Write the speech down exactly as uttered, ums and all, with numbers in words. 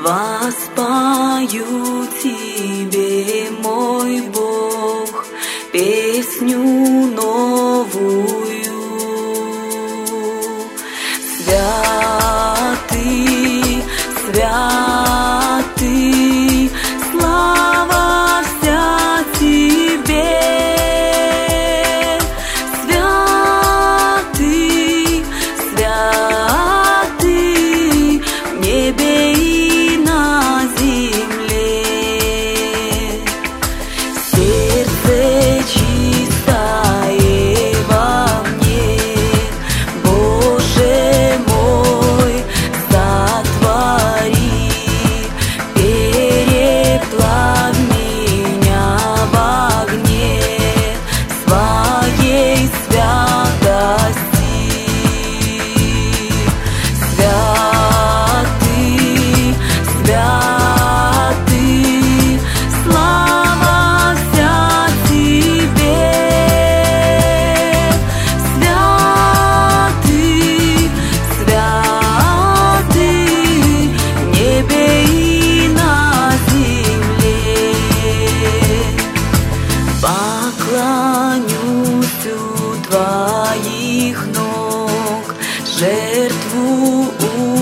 Воспою Тебе, мой Бог, песню новую. Святый, святый, слава вся Тебе. Святый, святый, в небе и на земле. Сердце чистое во мне, Боже мой, сотвори, переплавь меня в огне своей святости. Святый, святый, слава вся Тебе. Святый, святый, в небе и на земле. Поклонюсь у Твоих ног, жертву